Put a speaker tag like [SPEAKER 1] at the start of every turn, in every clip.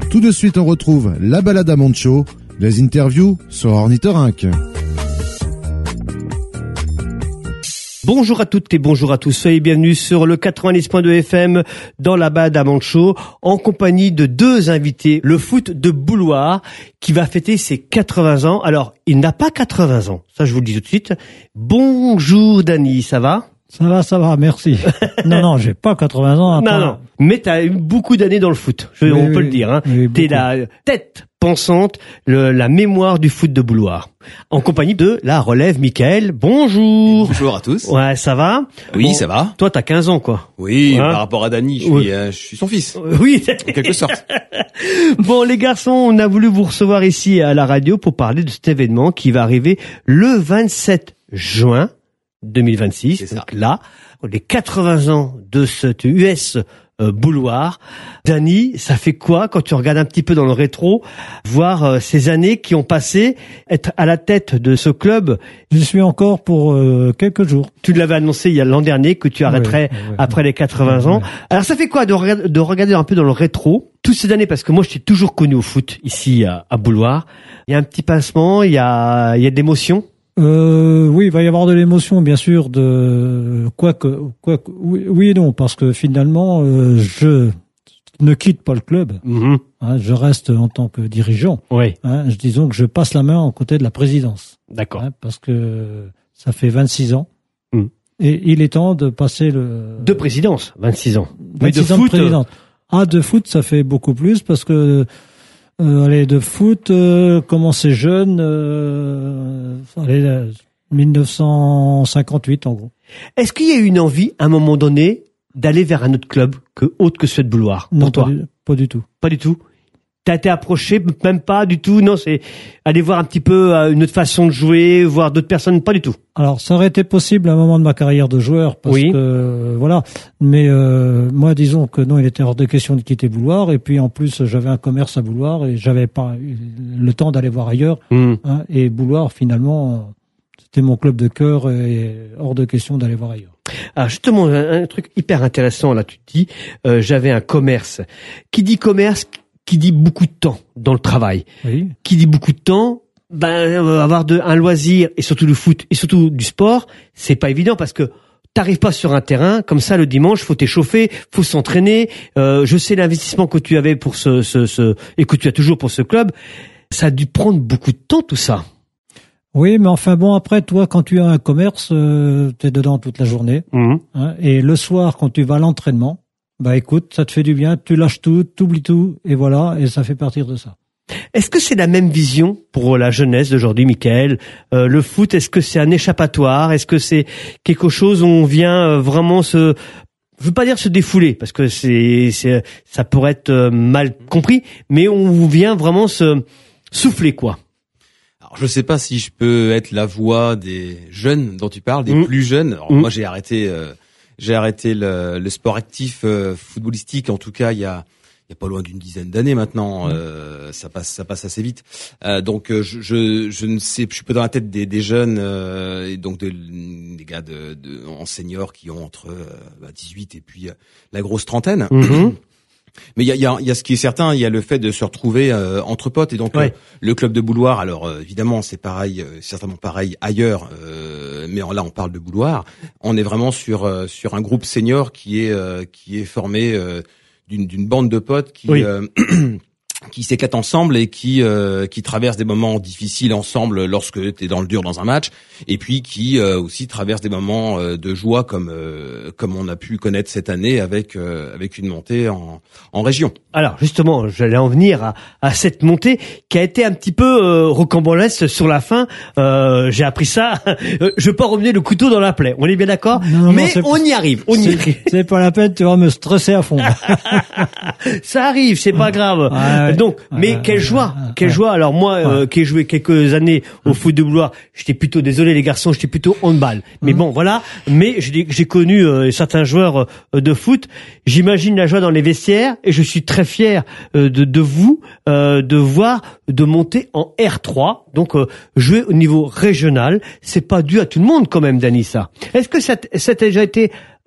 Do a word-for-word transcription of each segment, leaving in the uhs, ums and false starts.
[SPEAKER 1] Tout de suite, on retrouve la balade à Moncho, les interviews sur Ornithorynque.
[SPEAKER 2] Bonjour à toutes et bonjour à tous, soyez bienvenus sur le quatre-vingt-dix point deux F M dans la balade à Moncho, en compagnie de deux invités, le foot de Bouloire qui va fêter ses quatre-vingts ans. Alors, il n'a pas quatre-vingts ans, ça je vous le dis tout de suite. Bonjour Dany, ça va ?
[SPEAKER 3] Ça va, ça va, merci. non, non, j'ai pas quatre-vingts ans.
[SPEAKER 2] Non, non, mais t'as eu beaucoup d'années dans le foot, je,
[SPEAKER 3] oui,
[SPEAKER 2] on peut
[SPEAKER 3] oui,
[SPEAKER 2] le dire. Hein.
[SPEAKER 3] Oui,
[SPEAKER 2] T'es la tête pensante, le, la mémoire du foot de Bouloire. En compagnie de la relève Michael. Bonjour.
[SPEAKER 4] Bonjour à tous.
[SPEAKER 2] Ouais, ça va ?
[SPEAKER 4] Oui,
[SPEAKER 2] bon,
[SPEAKER 4] ça va.
[SPEAKER 2] Toi, t'as quinze ans, quoi.
[SPEAKER 4] Oui,
[SPEAKER 2] hein?
[SPEAKER 4] Par rapport à Dany, je,
[SPEAKER 2] oui.
[SPEAKER 4] suis, euh, je suis son fils.
[SPEAKER 2] Euh, oui.
[SPEAKER 4] En quelque sorte.
[SPEAKER 2] Bon, les garçons, on a voulu vous recevoir ici à la radio pour parler de cet événement qui va arriver le vingt-sept juin deux mille vingt-six.
[SPEAKER 4] C'est ça.
[SPEAKER 2] Donc là, les quatre-vingts ans de cette U S euh, Bouloire. Dany, ça fait quoi quand tu regardes un petit peu dans le rétro, voir euh, ces années qui ont passé, être à la tête de ce club?
[SPEAKER 3] Je suis encore pour euh, quelques jours.
[SPEAKER 2] Tu l'avais annoncé il y a l'an dernier que tu arrêterais
[SPEAKER 3] oui, oui,
[SPEAKER 2] après
[SPEAKER 3] oui.
[SPEAKER 2] les quatre-vingts ans.
[SPEAKER 3] Oui.
[SPEAKER 2] Alors ça fait quoi de, rega- de regarder un peu dans le rétro toutes ces années, parce que moi je t'ai toujours connu au foot ici à, à Bouloire. Il y a un petit pincement, il y a, il y a de l'émotion.
[SPEAKER 3] Euh, oui, il va y avoir de l'émotion, bien sûr, de quoi que, quoi que, oui, oui et non, parce que finalement, euh, je ne quitte pas le club.
[SPEAKER 2] Mm-hmm.
[SPEAKER 3] Hein, je reste en tant que dirigeant.
[SPEAKER 2] Oui.
[SPEAKER 3] Hein, je disons que je passe la main aux côtés de la présidence.
[SPEAKER 2] D'accord.
[SPEAKER 3] Hein, parce que ça fait vingt-six ans.
[SPEAKER 2] Mm.
[SPEAKER 3] Et il est temps de passer le...
[SPEAKER 2] De présidence, vingt-six ans. Mais de
[SPEAKER 3] vingt-six ans
[SPEAKER 2] foot,
[SPEAKER 3] de présidente. Ah, de foot, ça fait beaucoup plus parce que Euh, allez, de foot, euh, commencer jeune, euh, allez, euh, mille neuf cent cinquante-huit en gros.
[SPEAKER 2] Est-ce qu'il y a eu une envie, à un moment donné, d'aller vers un autre club que autre que celui de Bouloire pour
[SPEAKER 3] Non,
[SPEAKER 2] toi?
[SPEAKER 3] pas du, pas du tout.
[SPEAKER 2] Pas du tout. T'as été approché, même pas du tout. Non, c'est aller voir un petit peu euh, une autre façon de jouer, voir d'autres personnes. Pas du tout.
[SPEAKER 3] Alors, ça aurait été possible à un moment de ma carrière de joueur, parce
[SPEAKER 2] oui.
[SPEAKER 3] que euh, voilà. Mais euh, moi, disons que non, il était hors de question de quitter Bouloire. Et puis en plus, j'avais un commerce à Bouloire et j'avais pas eu le temps d'aller voir ailleurs.
[SPEAKER 2] Mmh.
[SPEAKER 3] Hein, et Bouloire, finalement, c'était mon club de cœur et hors de question d'aller voir ailleurs.
[SPEAKER 2] Alors justement, un, un truc hyper intéressant là. Tu te dis, euh, j'avais un commerce. Qui dit commerce, qui dit beaucoup de temps dans le travail.
[SPEAKER 3] Oui.
[SPEAKER 2] Qui dit beaucoup de temps, ben euh, avoir de, un loisir et surtout le foot et surtout du sport, c'est pas évident parce que t'arrives pas sur un terrain comme ça le dimanche, faut t'échauffer, faut s'entraîner. Euh, je sais l'investissement que tu avais pour ce, ce, ce et que tu as toujours pour ce club, ça a dû prendre beaucoup de temps tout ça.
[SPEAKER 3] Oui, mais enfin bon, après toi, quand tu as un commerce, euh, t'es dedans toute la journée,
[SPEAKER 2] Mmh.
[SPEAKER 3] hein, et le soir, quand tu vas à l'entraînement, bah écoute, ça te fait du bien, tu lâches tout, t'oublies tout, et voilà, et ça fait partir de ça.
[SPEAKER 2] Est-ce que c'est la même vision pour la jeunesse d'aujourd'hui, Michael? Euh, le foot, est-ce que c'est un échappatoire? Est-ce que c'est quelque chose où on vient euh, vraiment se, je veux pas dire se défouler, parce que c'est, c'est, ça pourrait être euh, mal compris, mais on vient vraiment se souffler, quoi.
[SPEAKER 4] Alors, je sais pas si je peux être la voix des jeunes dont tu parles, des
[SPEAKER 2] mmh.
[SPEAKER 4] plus jeunes. Alors,
[SPEAKER 2] mmh.
[SPEAKER 4] moi, j'ai arrêté, euh, j'ai arrêté le, le sport actif euh, footballistique. En tout cas, il y a, il y a pas loin d'une dizaine d'années maintenant. Mmh. Euh, ça passe, ça passe assez vite. Euh, donc, je, je, je ne sais, je suis pas dans la tête des, des jeunes euh, et donc de, des gars de, de en senior qui ont entre euh, bah, dix-huit et puis euh, la grosse trentaine.
[SPEAKER 2] Mmh.
[SPEAKER 4] Mais il y a, y, a, y a ce qui est certain, il y a le fait de se retrouver euh, entre potes et donc
[SPEAKER 2] ouais.
[SPEAKER 4] euh, le club de Bouloire. Alors euh, évidemment c'est pareil, euh, certainement pareil ailleurs, euh, mais là on parle de Bouloire. On est vraiment sur euh, sur un groupe senior qui est euh, qui est formé euh, d'une d'une bande de potes qui
[SPEAKER 2] oui.
[SPEAKER 4] euh, qui s'éclatent ensemble et qui euh, qui traversent des moments difficiles ensemble lorsque t'es dans le dur dans un match, et puis qui euh, aussi traversent des moments euh, de joie comme euh, comme on a pu connaître cette année avec euh, avec une montée en en région.
[SPEAKER 2] Alors justement, j'allais en venir à, à cette montée qui a été un petit peu euh, rocambolesque sur la fin. Euh, j'ai appris ça. Je veux pas remuer le couteau dans la plaie. On est bien d'accord?
[SPEAKER 3] Non,
[SPEAKER 2] mais
[SPEAKER 3] non,
[SPEAKER 2] on y arrive. On y arrive.
[SPEAKER 3] C'est pas la peine, tu vas me stresser à fond.
[SPEAKER 2] Ça arrive, c'est pas grave.
[SPEAKER 3] Ah ouais.
[SPEAKER 2] Donc, mais
[SPEAKER 3] Ah,
[SPEAKER 2] quelle joie,
[SPEAKER 3] ah,
[SPEAKER 2] quelle
[SPEAKER 3] ah,
[SPEAKER 2] joie. Alors moi,
[SPEAKER 3] ouais.
[SPEAKER 2] euh, qui ai joué quelques années au foot de Bouloire, j'étais plutôt, désolé les garçons, j'étais plutôt handball. Mais bon, voilà. Mais j'ai, j'ai connu euh, certains joueurs euh, de foot. J'imagine la joie dans les vestiaires et je suis très fier euh, de, de vous, euh, de voir, de monter en R trois. Donc, euh, jouer au niveau régional, c'est pas dû à tout le monde quand même, Dany, ça. Est-ce que ça, t- ça a déjà été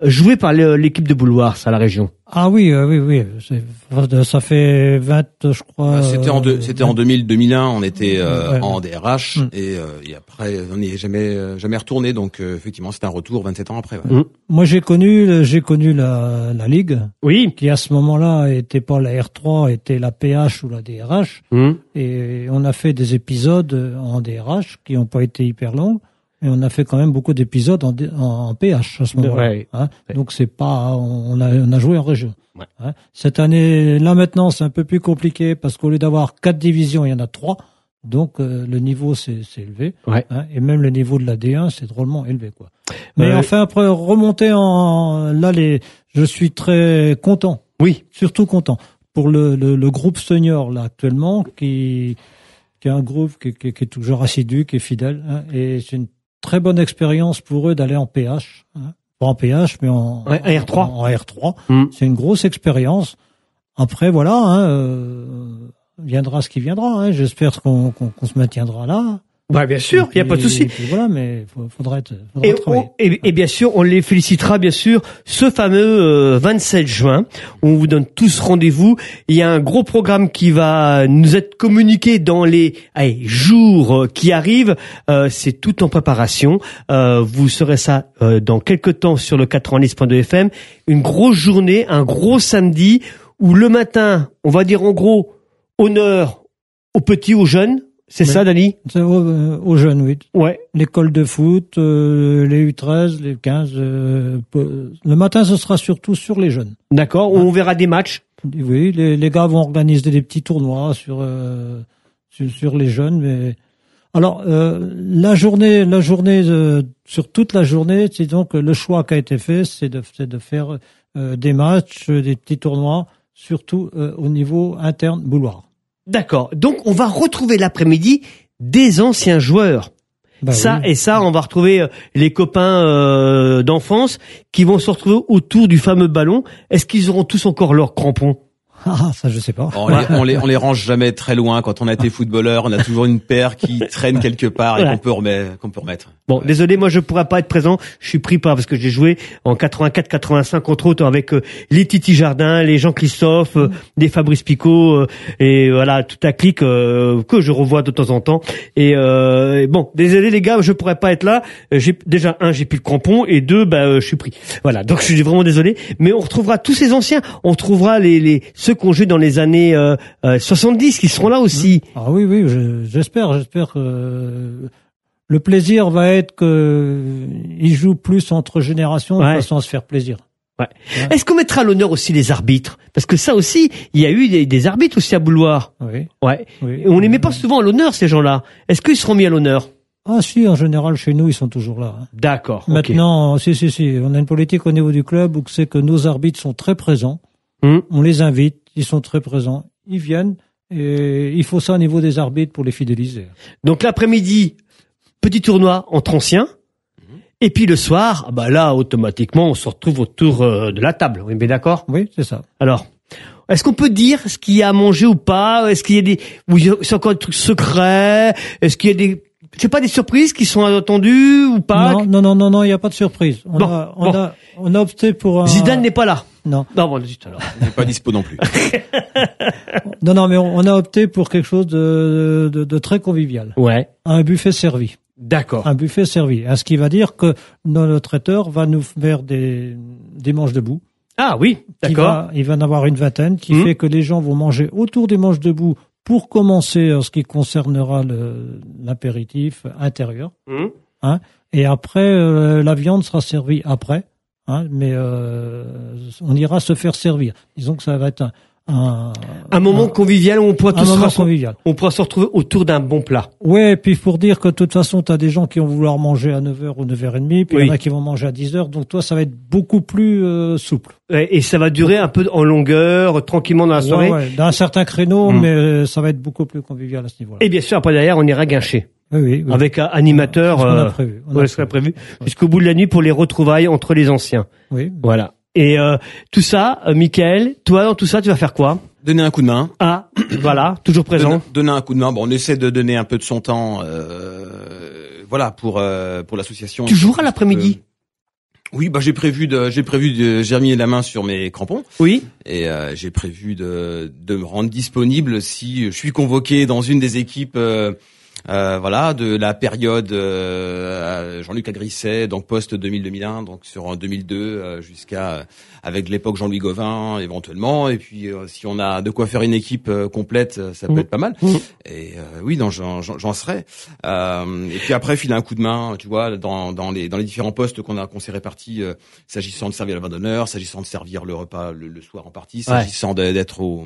[SPEAKER 2] joué par l'équipe de Bouloir, ça, la région.
[SPEAKER 3] Ah oui, euh, oui, oui. C'est, ça fait vingt, je crois.
[SPEAKER 4] Bah, c'était en deux, c'était en deux mille, deux mille un, on était euh,
[SPEAKER 3] ouais.
[SPEAKER 4] en D R H
[SPEAKER 3] Mm.
[SPEAKER 4] et, euh, et après on n'y est jamais euh, jamais retourné. Donc euh, effectivement, c'est un retour vingt-sept ans après. Ouais.
[SPEAKER 2] Mm.
[SPEAKER 3] Moi, j'ai connu, j'ai connu la, la ligue,
[SPEAKER 2] Oui.
[SPEAKER 3] qui à ce moment-là était pas la R trois, était la P H ou la D R H,
[SPEAKER 2] Mm.
[SPEAKER 3] et on a fait des épisodes en D R H qui n'ont pas été hyper longs. Et on a fait quand même beaucoup d'épisodes en, D- en, en P H à ce moment-là.
[SPEAKER 2] Ouais.
[SPEAKER 3] Hein.
[SPEAKER 2] Ouais.
[SPEAKER 3] Donc c'est pas, on a, on a joué en région.
[SPEAKER 2] Ouais.
[SPEAKER 3] Hein. Cette année, là maintenant, c'est un peu plus compliqué parce qu'au lieu d'avoir quatre divisions, il y en a trois. Donc euh, le niveau s'est élevé.
[SPEAKER 2] Ouais.
[SPEAKER 3] Hein. Et même le niveau de la D un, c'est drôlement élevé, quoi. Mais
[SPEAKER 2] Ouais.
[SPEAKER 3] enfin après remonter en, là les, je suis très content.
[SPEAKER 2] Oui.
[SPEAKER 3] Surtout content pour le, le, le groupe senior là actuellement qui, qui est un groupe qui, qui, qui est toujours assidu, qui est fidèle. Hein. Et c'est une très bonne expérience pour eux d'aller en P H, hein. Pas en P H, mais en,
[SPEAKER 2] Ouais, en R trois.
[SPEAKER 3] En, en R trois.
[SPEAKER 2] Mm.
[SPEAKER 3] C'est une grosse expérience. Après, voilà, hein, euh, viendra ce qui viendra. Hein. J'espère qu'on qu'on qu'on se maintiendra là.
[SPEAKER 2] Bah, bien sûr, il y a pas de souci.
[SPEAKER 3] Et puis voilà, mais faut, faudrait, être, faudrait
[SPEAKER 2] Et,
[SPEAKER 3] travailler.
[SPEAKER 2] on- et, et bien sûr, on les félicitera bien sûr ce fameux euh, vingt-sept juin. On vous donne tous rendez-vous. Il y a un gros programme qui va nous être communiqué dans les allez, jours euh, qui arrivent. Euh, c'est tout en préparation. Euh, vous saurez ça euh, dans quelques temps sur le quatre-vingt-dix point deux F M. Une grosse journée, un gros samedi où le matin, on va dire en gros, honneur aux petits, aux jeunes. C'est
[SPEAKER 3] Oui.
[SPEAKER 2] ça, Dani?
[SPEAKER 3] C'est aux, euh, aux jeunes, oui.
[SPEAKER 2] Ouais.
[SPEAKER 3] L'école de foot, euh, les U treize, les quinze. Euh, peu- le matin, ce sera surtout sur les jeunes.
[SPEAKER 2] D'accord. On verra des matchs.
[SPEAKER 3] Oui, les, les gars vont organiser des petits tournois sur euh, sur, sur les jeunes. Mais alors euh, la journée, la journée euh, sur toute la journée, c'est donc le choix qui a été fait, c'est de, c'est de faire euh, des matchs, euh, des petits tournois, surtout euh, au niveau interne Bouloir.
[SPEAKER 2] D'accord. Donc, on va retrouver l'après-midi des anciens joueurs.
[SPEAKER 3] Bah
[SPEAKER 2] ça
[SPEAKER 3] oui.
[SPEAKER 2] et ça, on va retrouver euh, les copains euh, d'enfance qui vont se retrouver autour du fameux ballon. Est-ce qu'ils auront tous encore leurs crampons?
[SPEAKER 3] Ah, ça je sais pas.
[SPEAKER 4] On les, on les on les range jamais très loin. Quand on a été footballeur, on a toujours une paire qui traîne quelque part et
[SPEAKER 2] Ouais.
[SPEAKER 4] qu'on peut remettre, qu'on peut remettre.
[SPEAKER 2] Bon,
[SPEAKER 4] Ouais.
[SPEAKER 2] désolé, moi je pourrais pas être présent. Je suis pris par parce que j'ai joué en quatre-vingt-quatre quatre-vingt-cinq entre autres avec euh, les Titi Jardin, les Jean-Christophe, euh, les Fabrice Picot euh, et voilà toute la clique euh, que je revois de temps en temps. Et, euh, et bon, désolé les gars, je pourrais pas être là. Euh, J'ai déjà un, j'ai plus le crampon et deux, bah euh, je suis pris. Voilà, donc je suis vraiment désolé. Mais on retrouvera tous ces anciens. On retrouvera les les ceux qui ont joué dans les années euh, euh, soixante-dix qui seront là aussi.
[SPEAKER 3] Ah oui, oui, je- j'espère, j'espère que euh, le plaisir va être que ils jouent plus entre générations de
[SPEAKER 2] Ouais.
[SPEAKER 3] façon à se faire plaisir.
[SPEAKER 2] Ouais. Est-ce qu'on mettra à l'honneur aussi les arbitres? Parce que ça aussi, il y a eu des, des arbitres aussi à Bouloir.
[SPEAKER 3] Oui.
[SPEAKER 2] Ouais.
[SPEAKER 3] oui.
[SPEAKER 2] Et on les met pas souvent à l'honneur, ces gens-là. Est-ce qu'ils seront mis à l'honneur?
[SPEAKER 3] Ah si, en général chez nous ils sont toujours là. hein.
[SPEAKER 2] D'accord. ok.
[SPEAKER 3] Maintenant, si si si, on a une politique au niveau du club où c'est que nos arbitres sont très présents.
[SPEAKER 2] Hum.
[SPEAKER 3] On les invite, ils sont très présents, ils viennent et il faut ça au niveau des arbitres pour les fidéliser.
[SPEAKER 2] Donc l'après-midi, petit tournoi entre anciens. Et puis le soir, ah bah là, automatiquement, on se retrouve autour euh, de la table. On est bien d'accord?
[SPEAKER 3] Oui, c'est ça.
[SPEAKER 2] Alors, est-ce qu'on peut dire ce qu'il y a à manger ou pas? Est-ce qu'il y a des, ou il y a- c'est encore des trucs secrets? Est-ce qu'il y a des, je sais pas, des surprises qui sont attendues ou pas?
[SPEAKER 3] Non, non, non, non, non, il n'y a pas de surprise. On
[SPEAKER 2] Bon,
[SPEAKER 3] a, on
[SPEAKER 2] bon.
[SPEAKER 3] a, on a opté pour un.
[SPEAKER 2] Zidane n'est pas là.
[SPEAKER 3] Non,
[SPEAKER 2] Non, bon, zut alors.
[SPEAKER 4] On n'est pas dispo non plus.
[SPEAKER 3] non, non, mais on, on a opté pour quelque chose de, de, de très convivial.
[SPEAKER 2] Ouais.
[SPEAKER 3] Un buffet servi.
[SPEAKER 2] D'accord.
[SPEAKER 3] Un buffet servi. Ce qui va dire que notre traiteur va nous faire des, des manches debout.
[SPEAKER 2] Ah oui,
[SPEAKER 3] Qui
[SPEAKER 2] d'accord.
[SPEAKER 3] va- il va en avoir une vingtaine, qui
[SPEAKER 2] Mhm.
[SPEAKER 3] fait que les gens vont manger autour des manches debout pour commencer en ce qui concernera le- l'apéritif intérieur.
[SPEAKER 2] Hum.
[SPEAKER 3] Et après, euh, la viande sera servie après. Hein, mais euh, on ira se faire servir. Disons que ça va être un, un,
[SPEAKER 2] Un moment convivial où on pourra
[SPEAKER 3] un
[SPEAKER 2] tous se
[SPEAKER 3] moment
[SPEAKER 2] rassembler.
[SPEAKER 3] convivial.
[SPEAKER 2] On pourra se retrouver autour d'un bon plat.
[SPEAKER 3] Ouais, et puis pour dire que de toute façon, tu as des gens qui vont vouloir manger à neuf heures ou neuf heures trente, puis il
[SPEAKER 2] Oui.
[SPEAKER 3] y en a qui vont manger à dix heures, donc toi, ça va être beaucoup plus euh, souple.
[SPEAKER 2] Et, et ça va durer un peu en longueur, tranquillement dans la soirée.
[SPEAKER 3] Ouais, ouais, dans un certain créneau,
[SPEAKER 2] Mm.
[SPEAKER 3] mais euh, ça va être beaucoup plus convivial à ce niveau-là.
[SPEAKER 2] Et bien sûr, après derrière, on ira guincher.
[SPEAKER 3] Oui, oui, oui.
[SPEAKER 2] Avec un animateur.
[SPEAKER 3] C'est ce qu'on a
[SPEAKER 2] euh,
[SPEAKER 3] prévu. On a
[SPEAKER 2] ouais, ce qu'on a
[SPEAKER 3] prévu.
[SPEAKER 2] prévu. Jusqu'au bout de la nuit pour les retrouvailles entre les anciens.
[SPEAKER 3] Oui.
[SPEAKER 2] Voilà. Et euh, tout ça, euh, Mickaël, toi, dans tout ça, tu vas faire quoi?
[SPEAKER 4] Donner un coup de main.
[SPEAKER 2] Ah, voilà, toujours présent.
[SPEAKER 4] Donner, donner un coup de main. Bon, on essaie de donner un peu de son temps, euh, voilà, pour euh, pour l'association.
[SPEAKER 2] Tu joueras l'après-midi?
[SPEAKER 4] Oui, bah j'ai prévu de j'ai prévu de j'ai remis la main sur mes crampons.
[SPEAKER 2] Oui.
[SPEAKER 4] Et euh, j'ai prévu de de me rendre disponible si je suis convoqué dans une des équipes euh, euh, voilà, de la période euh, Jean-Luc Agrisset, donc post deux mille deux mille un, donc sur deux mille deux euh, jusqu'à euh, avec l'époque Jean-Louis Gauvin éventuellement, et puis euh, si on a de quoi faire une équipe euh, complète, ça peut mmh. être pas mal. Mmh. Et euh, oui, non, j'en, j'en, j'en serai. Euh, et puis après, filer un coup de main, tu vois, dans dans les dans les différents postes qu'on a qu'on s'est répartis, euh, s'agissant de servir le vin d'honneur, s'agissant de servir le repas le, le soir en partie, s'agissant ouais. de, d'être au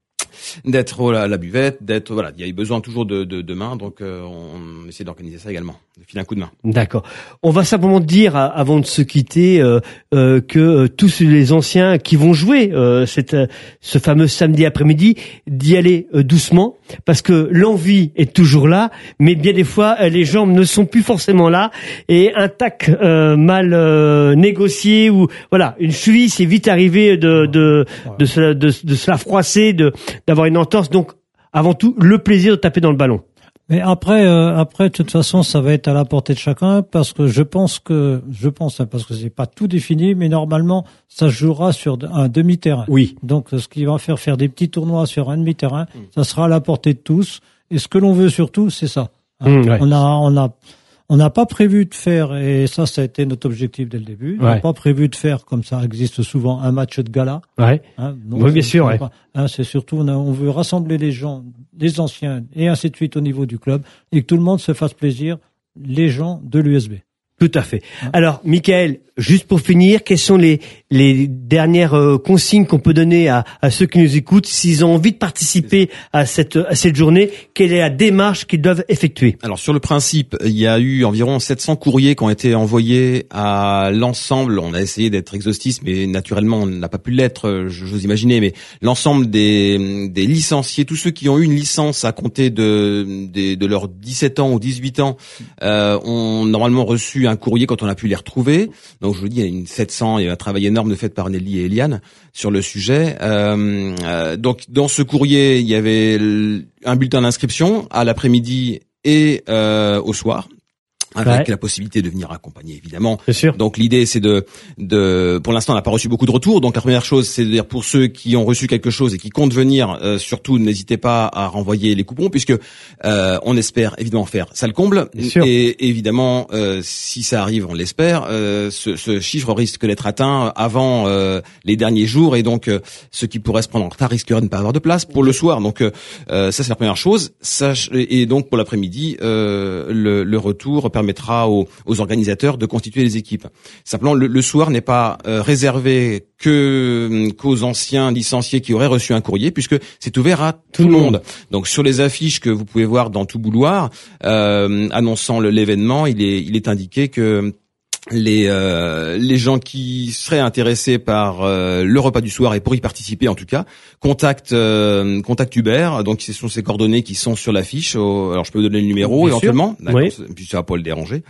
[SPEAKER 4] d'être à la buvette, d'être voilà, il y a eu besoin toujours de de, de mains, donc euh, on, on essaie d'organiser ça également, de filer un coup de main.
[SPEAKER 2] D'accord. On va simplement dire avant de se quitter euh, euh, que euh, tous les anciens qui vont jouer euh, cette ce fameux samedi après-midi, d'y aller euh, doucement, parce que l'envie est toujours là, mais bien des fois euh, les jambes ne sont plus forcément là, et un tac euh, mal euh, négocié ou voilà, une cheville c'est vite arrivé de de de se de, de se la froisser, de d'avoir une entorse. Donc avant tout le plaisir de taper dans le ballon.
[SPEAKER 3] Mais après, euh, après, de toute façon, ça va être à la portée de chacun, parce que je pense que, je pense, hein, parce que c'est pas tout défini, mais normalement, ça se jouera sur un demi-terrain.
[SPEAKER 2] Oui.
[SPEAKER 3] Donc, ce qui va faire faire des petits tournois sur un demi-terrain, mmh. ça sera à la portée de tous. Et ce que l'on veut surtout, c'est ça. Hein. Mmh, ouais. On a, on a, on n'a pas prévu de faire, et ça, ça a été notre objectif dès le début. Ouais. On n'a pas prévu de faire, comme ça existe souvent, un match de gala.
[SPEAKER 2] Ouais.
[SPEAKER 3] Hein, non,
[SPEAKER 2] oui, bien sûr. Ouais.
[SPEAKER 3] Hein, c'est surtout, on, a, on veut rassembler les gens, les anciens, et ainsi de suite au niveau du club, et que tout le monde se fasse plaisir, les gens de l'U S B.
[SPEAKER 2] Tout à fait. Hein? Alors, Michael, juste pour finir, quelles sont les les dernières euh, consignes qu'on peut donner à, à ceux qui nous écoutent s'ils ont envie de participer à cette à cette journée? Quelle est la démarche qu'ils doivent effectuer?
[SPEAKER 4] Alors sur le principe, il y a eu environ sept cents courriers qui ont été envoyés à l'ensemble. On a essayé d'être exhaustif, mais naturellement on n'a pas pu l'être, j'ose imaginer. Mais l'ensemble des des licenciés, tous ceux qui ont eu une licence à compter de de, de leurs dix-sept ans ou dix-huit ans, euh, ont normalement reçu un courrier quand on a pu les retrouver. Donc je vous dis, il y a une sept cents, il y a un travail énorme de fait par Nelly et Eliane sur le sujet. Euh, euh, donc dans ce courrier, il y avait un bulletin d'inscription à l'après-midi et euh, au soir, avec ouais. la possibilité de venir accompagner, évidemment.
[SPEAKER 2] Bien sûr.
[SPEAKER 4] Donc l'idée, c'est de, de, pour l'instant, on n'a pas reçu beaucoup de retours. Donc la première chose, c'est de dire pour ceux qui ont reçu quelque chose et qui comptent venir, euh, surtout n'hésitez pas à renvoyer les coupons, puisque euh, on espère évidemment faire ça le comble.
[SPEAKER 2] Bien sûr.
[SPEAKER 4] Et évidemment, euh, si ça arrive, on l'espère, euh, ce, ce chiffre risque d'être atteint avant euh, les derniers jours, et donc euh, ceux qui pourraient se prendre en retard risqueraient de ne pas avoir de place pour le soir. Donc euh, ça, c'est la première chose. Ça, et donc pour l'après-midi, euh, le, le retour permettra aux, aux organisateurs de constituer les équipes. Simplement, le, le soir n'est pas euh, réservé que qu'aux anciens licenciés qui auraient reçu un courrier, puisque c'est ouvert à tout, tout le monde. monde. Donc, sur les affiches que vous pouvez voir dans tout Bouloir, euh, annonçant le, l'événement, il est il est indiqué que les euh, les gens qui seraient intéressés par euh, le repas du soir et pour y participer en tout cas, contactent euh, contactent Hubert. Donc ce sont ses coordonnées qui sont sur l'affiche. Au, alors je peux vous donner le numéro Bien éventuellement.
[SPEAKER 2] Oui.
[SPEAKER 4] Puis ça va pas le déranger.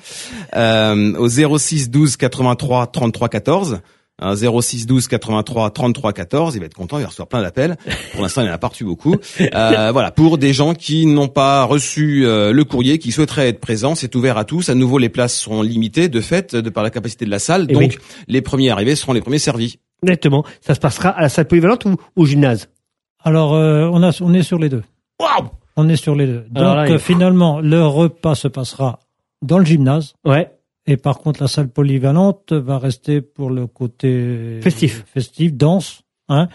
[SPEAKER 4] Euh, au zéro six douze quatre-vingt-trois trente-trois quatorze. Un zéro six douze quatre-vingt-trois trente-trois quatorze, il va être content, il va recevoir plein d'appels. Pour l'instant, il n'en a pas reçu beaucoup. Euh, voilà, pour des gens qui n'ont pas reçu euh, le courrier, qui souhaiteraient être présents, c'est ouvert à tous. À nouveau, les places seront limitées de fait, de par la capacité de la salle. Et donc, oui. les premiers arrivés seront les premiers servis.
[SPEAKER 2] Exactement. Ça se passera à la salle polyvalente ou au gymnase?
[SPEAKER 3] Alors, euh, on a, on est sur les deux.
[SPEAKER 2] Waouh!
[SPEAKER 3] On est sur les deux. Donc, là, euh, finalement, le repas se passera dans le gymnase.
[SPEAKER 2] Ouais.
[SPEAKER 3] Et par contre, la salle polyvalente va rester pour le côté
[SPEAKER 2] festif,
[SPEAKER 3] festif, danse, hein.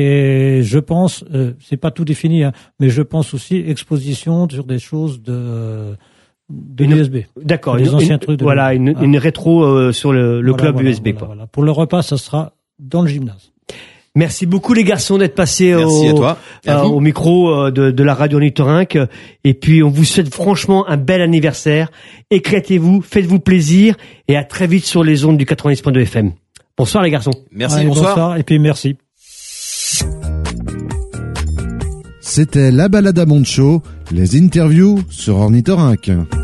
[SPEAKER 3] Et je pense, euh, c'est pas tout défini, hein, mais je pense aussi exposition sur des choses de de l'U S B.
[SPEAKER 2] D'accord.
[SPEAKER 3] Des
[SPEAKER 2] une,
[SPEAKER 3] anciens
[SPEAKER 2] une,
[SPEAKER 3] trucs. De
[SPEAKER 2] voilà, une, une rétro euh, sur le, le
[SPEAKER 3] voilà,
[SPEAKER 2] club
[SPEAKER 3] voilà,
[SPEAKER 2] U S B.
[SPEAKER 3] Voilà,
[SPEAKER 2] quoi.
[SPEAKER 3] voilà. Pour le repas, ça sera dans le gymnase.
[SPEAKER 2] Merci beaucoup les garçons d'être passés
[SPEAKER 4] Merci
[SPEAKER 2] au,
[SPEAKER 4] à toi.
[SPEAKER 2] Euh, au micro de, de la radio Ornithorynque. Et puis on vous souhaite franchement un bel anniversaire. Éclatez-vous, faites-vous plaisir et à très vite sur les ondes du quatre-vingt-dix point deux F M. Bonsoir les garçons.
[SPEAKER 4] Merci,
[SPEAKER 3] Allez,
[SPEAKER 4] bonsoir.
[SPEAKER 3] bonsoir. Et puis merci.
[SPEAKER 1] C'était la balade à Moncho, les interviews sur Ornithorynque.